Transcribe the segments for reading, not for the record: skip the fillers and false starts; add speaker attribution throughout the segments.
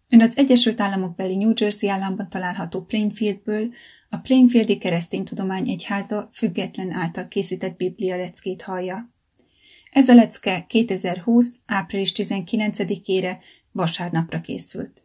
Speaker 1: Ön az Egyesült Államokbeli New Jersey államban található Plainfieldből a Plainfieldi Kereszténytudomány Egyháza független által készített Biblia leckét hallja. Ez a lecke 2020. április 19-ére vasárnapra készült.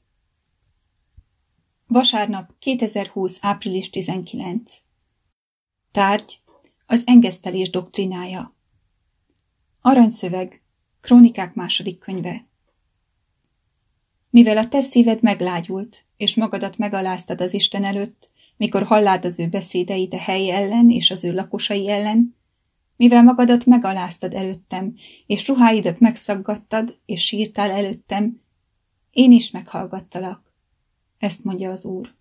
Speaker 1: Vasárnap 2020. április 19. Tárgy: az engesztelés doktrinája. Aranyszöveg: Krónikák 2. könyve. Mivel a te szíved meglágyult, és magadat megaláztad az Isten előtt, mikor hallád az ő beszédeit a hely ellen és az ő lakosai ellen, mivel magadat megaláztad előttem, és ruháidat megszaggattad, és sírtál előttem, én is meghallgattalak. Ezt mondja az Úr.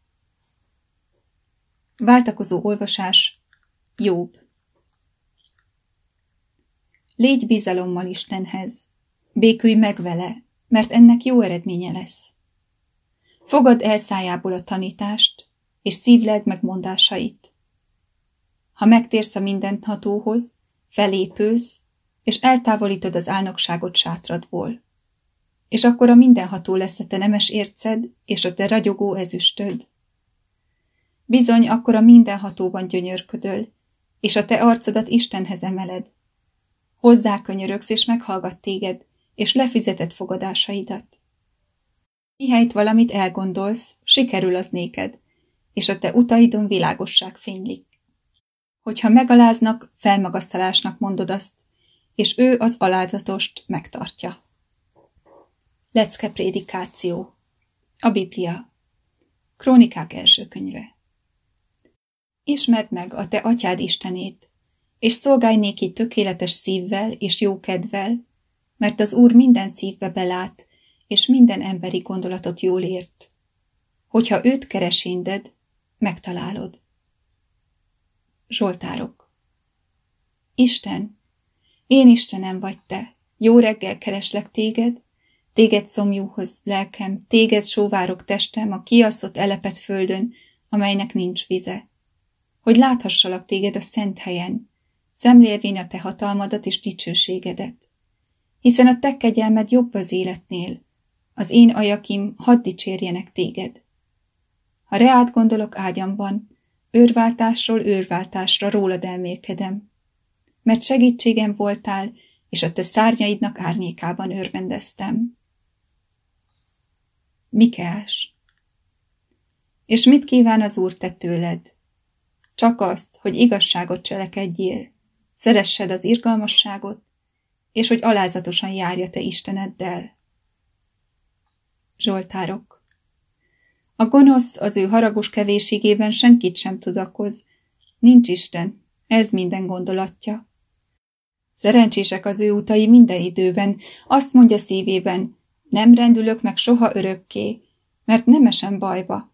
Speaker 1: Váltakozó olvasás. Jobb. Légy bizalommal Istenhez, békülj meg vele, mert ennek jó eredménye lesz. Fogadd el szájából a tanítást, és szívleld meg mondásait. Ha megtérsz a Mindenhatóhoz, felépülsz, és eltávolítod az álnokságot sátradból. És akkor a Mindenható lesz a te nemes érced, és a te ragyogó ezüstöd. Bizony, akkor a Mindenhatóban gyönyörködöl, és a te arcodat Istenhez emeled. Hozzá könyörögsz, és meghallgat téged, és lefizeted fogadásaidat. Mihelyt valamit elgondolsz, sikerül az néked, és a te utaidon világosság fénylik. Hogyha megaláznak, felmagasztalásnak mondod azt, és ő az alázatost megtartja. Lecke prédikáció. A Biblia. Krónikák 1. könyve. Ismerd meg a te atyád Istenét, és szolgálj néki tökéletes szívvel és jó kedvel, mert az Úr minden szívbe belát, és minden emberi gondolatot jól ért. Hogyha őt keresinded, megtalálod. Zsoltárok. Isten, én Istenem vagy te, jó reggel kereslek téged, téged szomjúhoz lelkem, téged sóvárok testem a kiasszott elepet földön, amelynek nincs vize. Hogy láthassalak téged a szent helyen, szemlélvén a te hatalmadat és dicsőségedet. Hiszen a te kegyelmed jobb az életnél, az én ajakim hadd dicsérjenek téged. Ha reád gondolok ágyamban, őrváltásról őrváltásra rólad elmélkedem, mert segítségem voltál, és a te szárnyaidnak árnyékában örvendeztem. Mikeás. És mit kíván az Úr te tőled? Csak azt, hogy igazságot cselekedjél, szeressed az irgalmasságot, és hogy alázatosan járja te Isteneddel. Zsoltárok. A gonosz az ő haragos kevéségében senkit sem tudakoz. Nincs Isten, ez minden gondolatja. Szerencsések az ő utai minden időben, azt mondja szívében, nem rendülök meg soha örökké, mert nem esem bajba.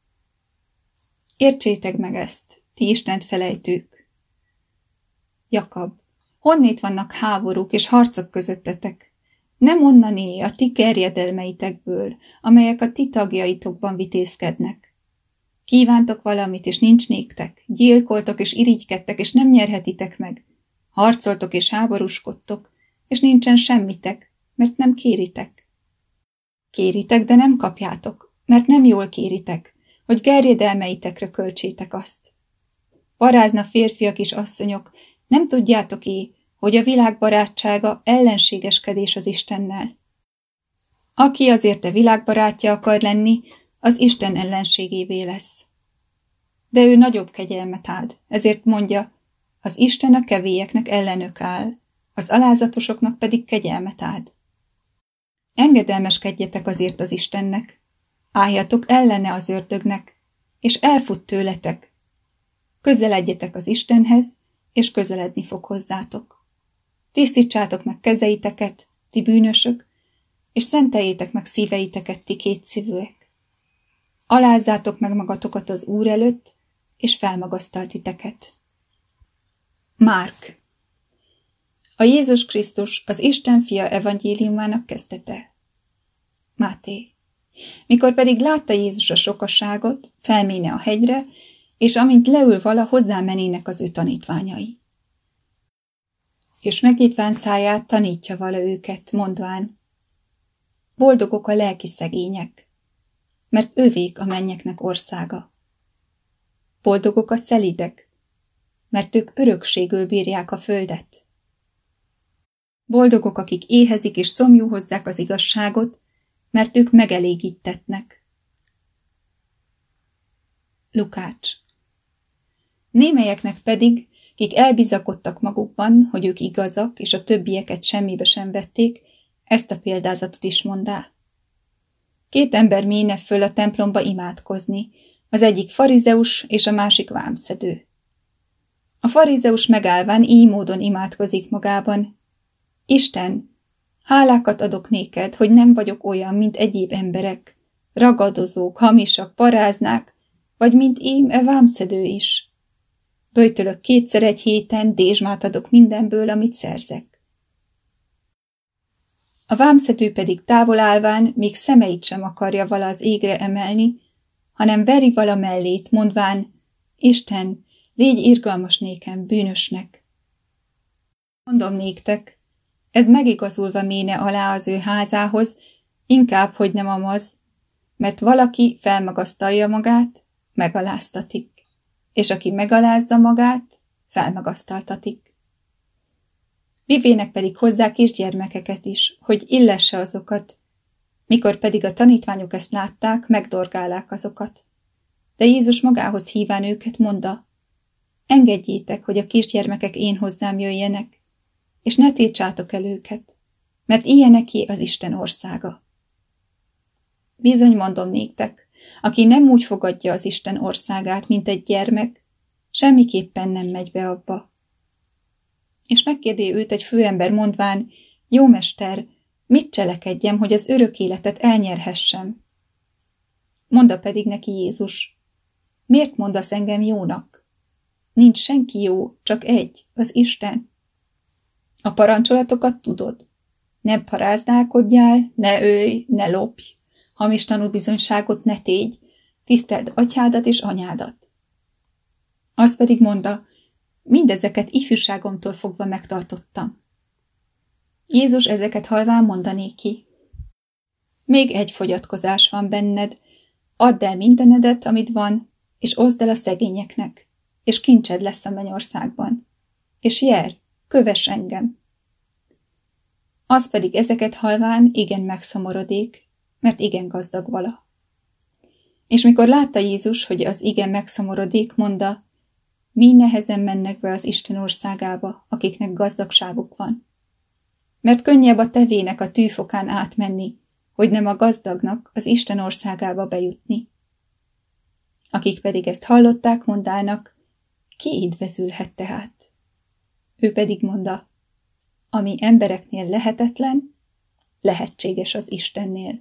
Speaker 1: Értsétek meg ezt, ti Istent felejtők. Jakab. Honnét vannak háborúk és harcok közöttetek? Nem onnané a ti gerjedelmeitekből, amelyek a ti tagjaitokban vitézkednek. Kívántok valamit, és nincs néktek, gyilkoltok és irigykedtek, és nem nyerhetitek meg. Harcoltok és háborúskodtok, és nincsen semmitek, mert nem kéritek. Kéritek, de nem kapjátok, mert nem jól kéritek, hogy gerjedelmeitekre költsétek azt. Parázna férfiak és asszonyok, nem tudjátok-é, hogy a világ barátsága ellenségeskedés az Istennel. Aki azért a világ barátja akar lenni, az Isten ellenségévé lesz. De ő nagyobb kegyelmet áld, ezért mondja, az Isten a kevélyeknek ellenök áll, az alázatosoknak pedig kegyelmet áld. Engedelmeskedjetek azért az Istennek, álljatok ellene az ördögnek, és elfut tőletek. Közeledjetek az Istenhez, és közeledni fog hozzátok. Tisztítsátok meg kezeiteket, ti bűnösök, és szenteljétek meg szíveiteket, ti kétszívűek. Alázzátok meg magatokat az Úr előtt, és felmagasztal titeket. Márk. A Jézus Krisztus az Isten fia evangéliumának kezdete. Máté. Mikor pedig látta Jézus a sokaságot, felméne a hegyre, és amint leül vala, hozzámenének az ő tanítványai. És megnyitván száját tanítja vala őket, mondván, Boldogok a lelki szegények, mert övék a mennyeknek országa. Boldogok a szelídek, mert ők örökségül bírják a földet. Boldogok, akik éhezik és szomjú hozzák az igazságot, mert ők megelégítetnek. Lukács. Némelyeknek pedig, kik elbizakodtak magukban, hogy ők igazak, és a többieket semmibe sem vették, ezt a példázatot is mondá. 2 ember méne föl a templomba imádkozni, az egyik farizeus és a másik vámszedő. A farizeus megállván így módon imádkozik magában: Isten, hálákat adok néked, hogy nem vagyok olyan, mint egyéb emberek, ragadozók, hamisak, paráznák, vagy mint ím vámszedő is. Döjtölök 2-szer egy héten, dézsmát adok mindenből, amit szerzek. A vámszedő pedig távol állván még szemeit sem akarja vala az égre emelni, hanem veri vala mellét, mondván: Isten, légy irgalmas nékem, bűnösnek. Mondom néktek, ez megigazulva méne alá az ő házához, inkább, hogy nem amaz, mert valaki felmagasztalja magát, megaláztatik, és aki megalázza magát, felmagasztaltatik. Vivének pedig hozzá kisgyermekeket is, hogy illesse azokat, mikor pedig a tanítványok ezt látták, megdorgálák azokat. De Jézus magához híván őket mondta: Engedjétek, hogy a kisgyermekek én hozzám jöjjenek, és ne tiltsátok el őket, mert ilyeneké az Isten országa. Bizony mondom néktek, aki nem úgy fogadja az Isten országát, mint egy gyermek, semmiképpen nem megy be abba. És megkérdé őt egy főember mondván: Jó mester, mit cselekedjem, hogy az örök életet elnyerhessem? Mondta pedig neki Jézus: Miért mondasz engem jónak? Nincs senki jó, csak egy, az Isten. A parancsolatokat tudod. Ne paráználkodjál, ne ölj, ne lopj, hamis tanúbizonyságot ne tégy, tiszteld atyádat és anyádat. Azt pedig mondta: Mindezeket ifjúságomtól fogva megtartottam. Jézus ezeket halván mondané ki: Még egy fogyatkozás van benned, add el mindenedet, amit van, és oszd el a szegényeknek, és kincsed lesz a mennyországban. És jár, kövess engem. Az pedig ezeket halván igen megszomorodik, mert igen gazdag vala. És mikor látta Jézus, hogy az igen megszomorodik, mondta: Mi nehezen mennek be az Isten országába, akiknek gazdagságuk van. Mert könnyebb a tevének a tűfokán átmenni, hogy nem a gazdagnak az Isten országába bejutni. Akik pedig ezt hallották, mondának: Ki édvezülhet tehát? Ő pedig mondta: Ami embereknél lehetetlen, lehetséges az Istennél.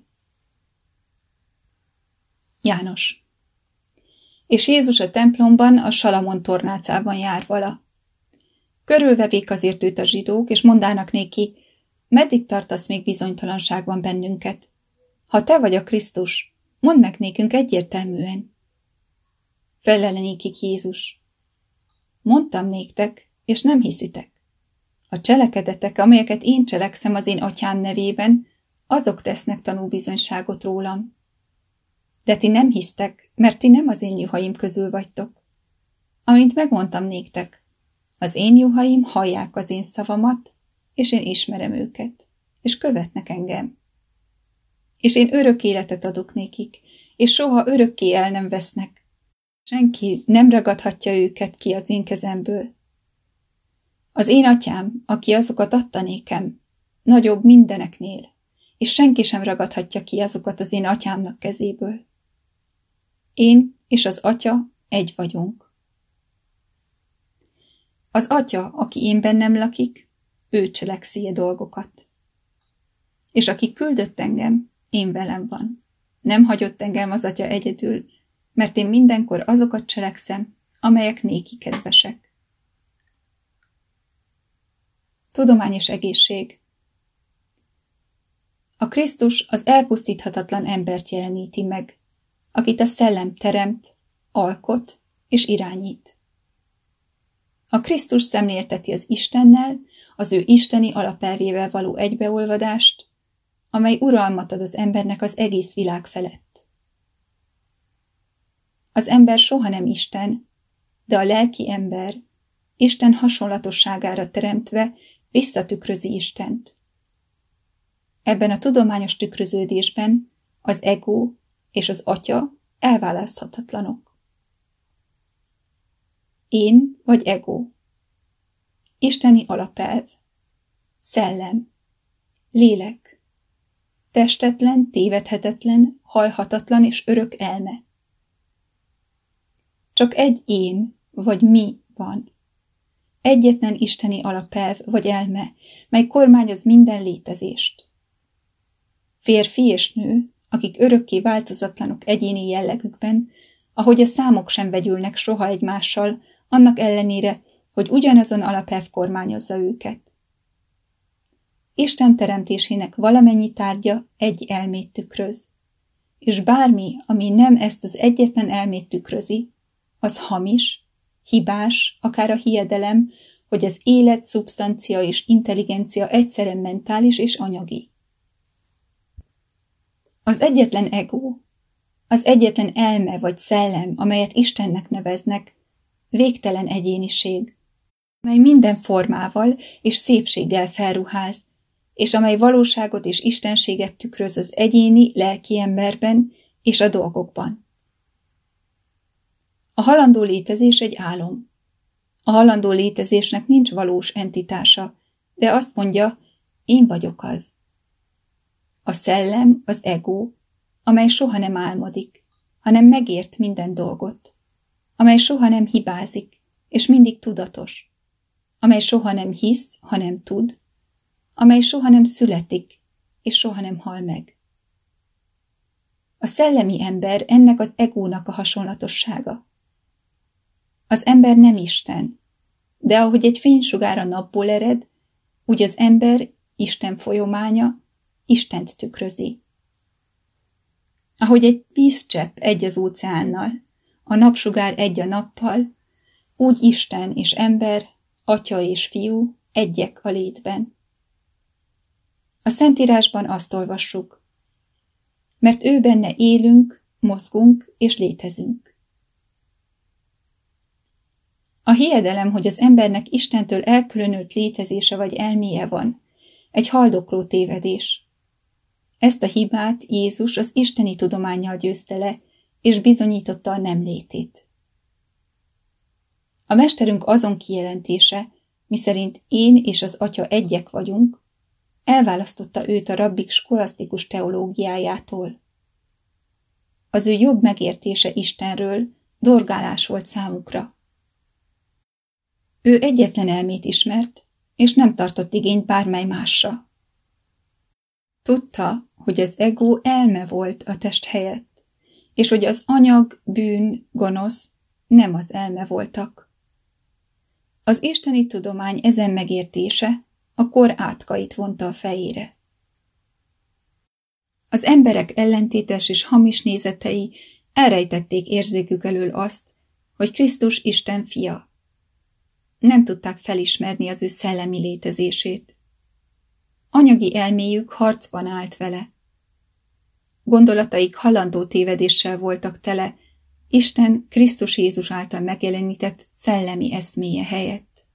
Speaker 1: János. És Jézus a templomban, a Salamon tornácában jár vala. Körülvevék azért őt a zsidók, és mondának néki: Meddig tartasz még bizonytalanságban bennünket? Ha te vagy a Krisztus, mondd meg nékünk egyértelműen. Felele nékik Jézus: Mondtam néktek, és nem hiszitek. A cselekedetek, amelyeket én cselekszem az én atyám nevében, azok tesznek tanúbizonyságot rólam. De ti nem hisztek, mert ti nem az én juhaim közül vagytok. Amint megmondtam néktek, az én juhaim hallják az én szavamat, és én ismerem őket, és követnek engem. És én örök életet adok nékik, és soha örökké el nem vesznek. Senki nem ragadhatja őket ki az én kezemből. Az én atyám, aki azokat adta nékem, nagyobb mindeneknél, és senki sem ragadhatja ki azokat az én atyámnak kezéből. Én és az atya egy vagyunk. Az atya, aki én bennem lakik, ő cselekszi a dolgokat. És aki küldött engem, én velem van. Nem hagyott engem az atya egyedül, mert én mindenkor azokat cselekszem, amelyek néki kedvesek. Tudomány és egészség. A Krisztus az elpusztíthatatlan embert jeleníti meg, akit a szellem teremt, alkot és irányít. A Krisztus szemlélteti az Istennel, az ő isteni alapelvével való egybeolvadást, amely uralmat ad az embernek az egész világ felett. Az ember soha nem Isten, de a lelki ember, Isten hasonlatosságára teremtve visszatükrözi Istent. Ebben a tudományos tükröződésben az ego és az atya elválaszthatatlanok. Én vagy ego. Isteni alapelv. Szellem. Lélek. Testetlen, tévedhetetlen, halhatatlan és örök elme. Csak egy én vagy mi van. Egyetlen isteni alapelv vagy elme, mely kormányoz minden létezést. Férfi és nő, akik örökké változatlanok egyéni jellegükben, ahogy a számok sem vegyülnek soha egymással, annak ellenére, hogy ugyanazon alapelv kormányozza őket. Isten teremtésének valamennyi tárgya egy elmét tükröz, és bármi, ami nem ezt az egyetlen elmét tükrözi, az hamis, hibás, akár a hiedelem, hogy az élet, szubstancia és intelligencia egyszerűen mentális és anyagi. Az egyetlen ego, az egyetlen elme vagy szellem, amelyet Istennek neveznek, végtelen egyéniség, mely minden formával és szépséggel felruház, és amely valóságot és istenséget tükröz az egyéni, lelki emberben és a dolgokban. A halandó létezés egy álom. A halandó létezésnek nincs valós entitása, de azt mondja, én vagyok az. A szellem, az ego, amely soha nem álmodik, hanem megért minden dolgot, amely soha nem hibázik, és mindig tudatos, amely soha nem hisz, hanem tud, amely soha nem születik, és soha nem hal meg. A szellemi ember ennek az egónak a hasonlatossága. Az ember nem Isten, de ahogy egy fénysugár a napból ered, úgy az ember, Isten folyománya, Istent tükrözi. Ahogy egy vízcsepp egy az óceánnal, a napsugár egy a nappal, úgy Isten és ember, atya és fiú egyek a létben. A Szentírásban azt olvassuk, mert ő benne élünk, mozgunk és létezünk. A hiedelem, hogy az embernek Istentől elkülönült létezése vagy elméje van, egy haldokló tévedés. Ezt a hibát Jézus az isteni tudománnyal győzte le, és bizonyította a nem létét. A mesterünk azon kijelentése, miszerint én és az Atya egyek vagyunk, elválasztotta őt a rabbik skolasztikus teológiájától. Az ő jobb megértése Istenről dorgálás volt számukra. Ő egyetlen elmét ismert, és nem tartott igényt bármely másra. Tudta, hogy az ego elme volt a test helyett, és hogy az anyag, bűn, gonosz nem az elme voltak. Az isteni tudomány ezen megértése a kor átkait vonta a fejére. Az emberek ellentétes és hamis nézetei elrejtették érzékük elől azt, hogy Krisztus Isten fia. Nem tudták felismerni az ő szellemi létezését. Anyagi elméjük harcban állt vele. Gondolataik halandó tévedéssel voltak tele, Isten Krisztus Jézus által megjelenített szellemi eszméje helyett.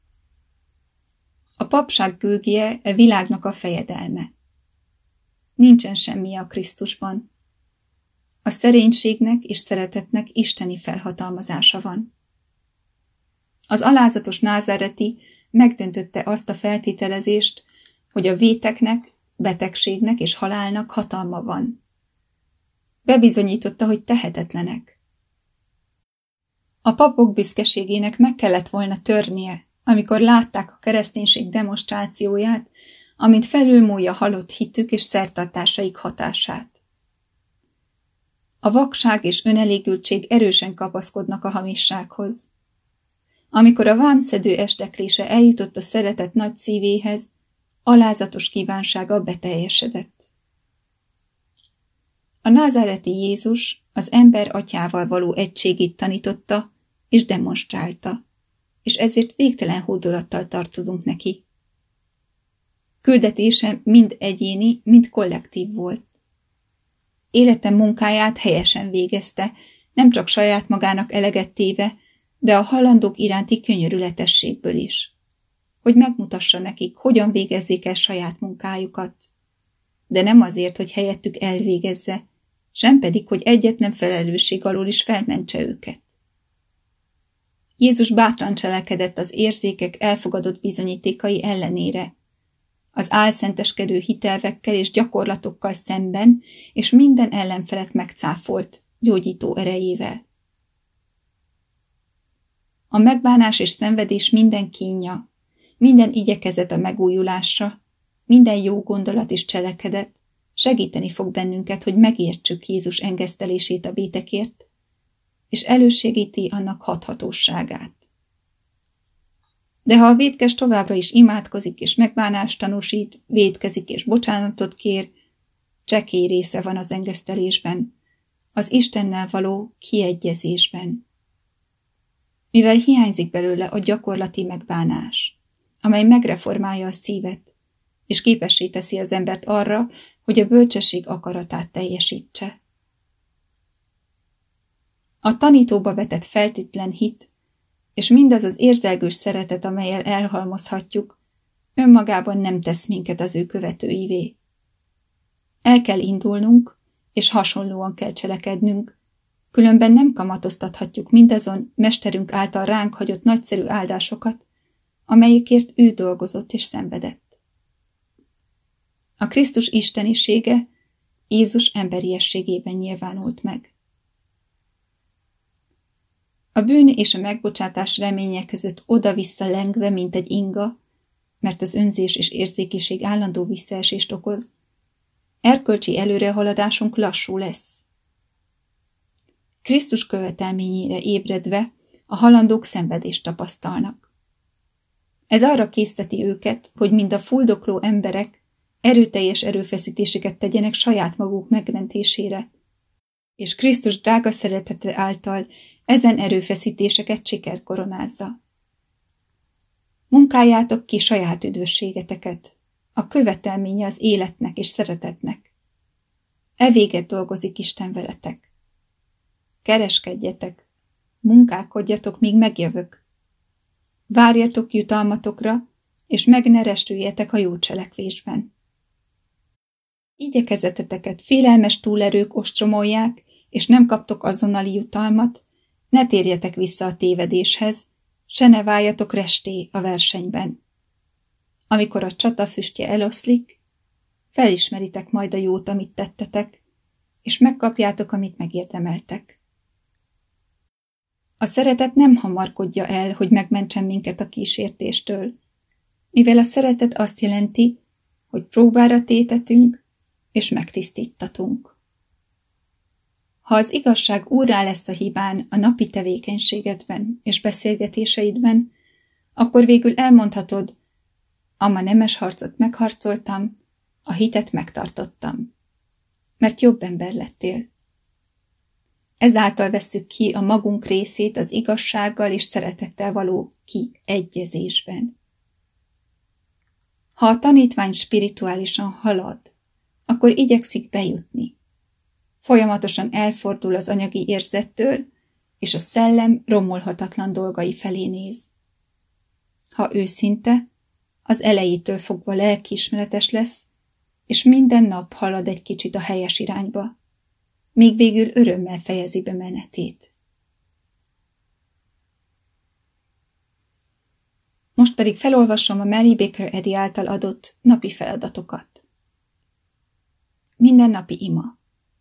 Speaker 1: A papság gőgje a világnak a fejedelme. Nincsen semmi a Krisztusban. A szerénységnek és szeretetnek isteni felhatalmazása van. Az alázatos názáreti megdöntötte azt a feltételezést, hogy a véteknek, betegségnek és halálnak hatalma van. Bebizonyította, hogy tehetetlenek. A papok büszkeségének meg kellett volna törnie, amikor látták a kereszténység demonstrációját, amint felülmúlja halott hitük és szertartásaik hatását. A vakság és önelégültség erősen kapaszkodnak a hamissághoz. Amikor a vámszedő esteklése eljutott a szeretet nagy szívéhez, alázatos kívánsága beteljesedett. A názáreti Jézus az ember atyával való egységét tanította és demonstrálta, és ezért végtelen hódolattal tartozunk neki. Küldetése mind egyéni, mind kollektív volt. Élete munkáját helyesen végezte, nem csak saját magának eleget téve, de a halandók iránti könyörületességből is. Hogy megmutassa nekik, hogyan végezzék el saját munkájukat. De nem azért, hogy helyettük elvégezze, sem pedig, hogy egyetlen felelősség alól is felmentse őket. Jézus bátran cselekedett az érzékek elfogadott bizonyítékai ellenére, az álszenteskedő hitelvekkel és gyakorlatokkal szemben, és minden ellenfelet megcáfolt, gyógyító erejével. A megbánás és szenvedés minden kínja, minden igyekezet a megújulásra, minden jó gondolat és cselekedet segíteni fog bennünket, hogy megértsük Jézus engesztelését a vétekért, és elősegíti annak hathatóságát. De ha a vétkes továbbra is imádkozik és megbánást tanúsít, vétkezik és bocsánatot kér, csekély része van az engesztelésben, az Istennel való kiegyezésben. Mivel hiányzik belőle a gyakorlati megbánás, amely megreformálja a szívet, és képessé teszi az embert arra, hogy a bölcsesség akaratát teljesítse. A tanítóba vetett feltétlen hit, és mindaz az érzelgős szeretet, amellyel elhalmozhatjuk, önmagában nem tesz minket az ő követőivé. El kell indulnunk, és hasonlóan kell cselekednünk, különben nem kamatoztathatjuk mindazon mesterünk által ránk hagyott nagyszerű áldásokat, amelyekért ő dolgozott és szenvedett. A Krisztus istenisége Jézus emberiességében nyilvánult meg. A bűn és a megbocsátás reménye között oda-vissza lengve, mint egy inga, mert az önzés és érzékenység állandó visszaesést okoz, erkölcsi előrehaladásunk lassú lesz. Krisztus követelményére ébredve a halandók szenvedést tapasztalnak. Ez arra készteti őket, hogy mind a fuldokló emberek erőteljes erőfeszítéseket tegyenek saját maguk megmentésére, és Krisztus drága szeretete által ezen erőfeszítéseket siker koronázza. Munkáljátok ki saját üdvösségeteket, a követelménye az életnek és szeretetnek. Evéget dolgozik Isten veletek. Kereskedjetek, munkálkodjatok, míg megjövök. Várjatok jutalmatokra, és meg ne restüljetek a jó cselekvésben. Igyekezeteteket félelmes túlerők ostromolják, és nem kaptok azonnali jutalmat, ne térjetek vissza a tévedéshez, se ne váljatok resté a versenyben. Amikor a csata füstje eloszlik, felismeritek majd a jót, amit tettetek, és megkapjátok, amit megérdemeltek. A szeretet nem hamarkodja el, hogy megmentsen minket a kísértéstől, mivel a szeretet azt jelenti, hogy próbára tétetünk, és megtisztítatunk. Ha az igazság úrrá lesz a hibán a napi tevékenységedben és beszélgetéseidben, akkor végül elmondhatod, ama nemes harcot megharcoltam, a hitet megtartottam, mert jobb ember lettél. Ezáltal vesszük ki a magunk részét az igazsággal és szeretettel való kiegyezésben. Ha a tanítvány spirituálisan halad, akkor igyekszik bejutni. Folyamatosan elfordul az anyagi érzettől, és a szellem romolhatatlan dolgai felé néz. Ha őszinte, az elejétől fogva lelkiismeretes lesz, és minden nap halad egy kicsit a helyes irányba, míg végül örömmel fejezi be menetét. Most pedig felolvasom a Mary Baker Eddy által adott napi feladatokat. Mindennapi ima.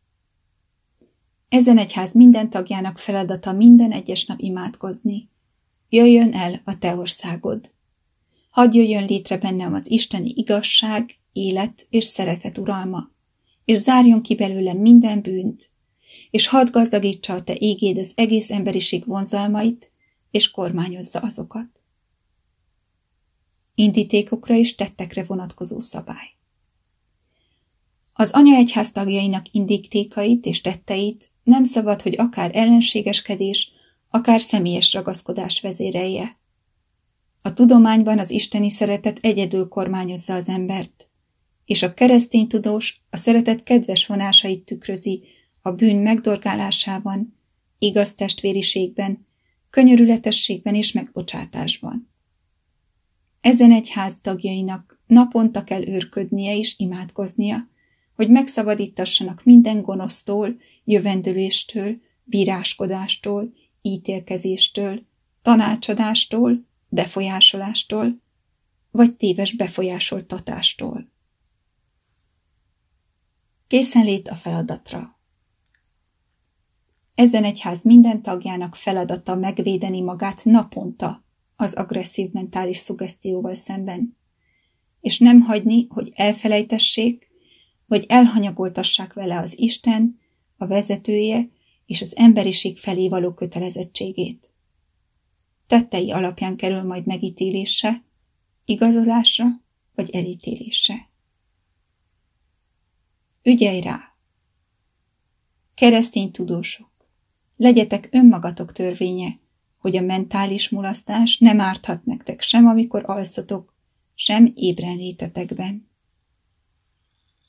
Speaker 1: Ezen egyház minden tagjának feladata minden egyes nap imádkozni. Jöjjön el a te országod. Hadd jöjjön létre bennem az isteni igazság, élet és szeretet uralma, és zárjon ki belőlem minden bűnt, és hadd gazdagítsa a te égéd az egész emberiség vonzalmait, és kormányozza azokat. Indítékokra és tettekre vonatkozó szabály. Az anyaegyház tagjainak indítékait és tetteit nem szabad, hogy akár ellenségeskedés, akár személyes ragaszkodás vezérelje. A tudományban az isteni szeretet egyedül kormányozza az embert, és a keresztény tudós a szeretet kedves vonásait tükrözi a bűn megdorgálásában, igaz testvériségben, könyörületességben és megbocsátásban. Ezen egyház tagjainak naponta kell őrködnie és imádkoznia, hogy megszabadítassanak minden gonosztól, jövendőléstől, bíráskodástól, ítélkezéstől, tanácsadástól, befolyásolástól, vagy téves befolyásoltatástól. Készenlét a feladatra. Ezen egyház minden tagjának feladata megvédeni magát naponta az agresszív mentális szuggesztióval szemben, és nem hagyni, hogy elfelejtessék, vagy elhanyagoltassák vele az Isten, a vezetője és az emberiség felé való kötelezettségét. Tettei alapján kerül majd megítélésre, igazolásra vagy elítélésre. Ügyelj rá! Keresztény tudósok, legyetek önmagatok törvénye, hogy a mentális mulasztás nem árthat nektek sem, amikor alszatok, sem ébren létetekben.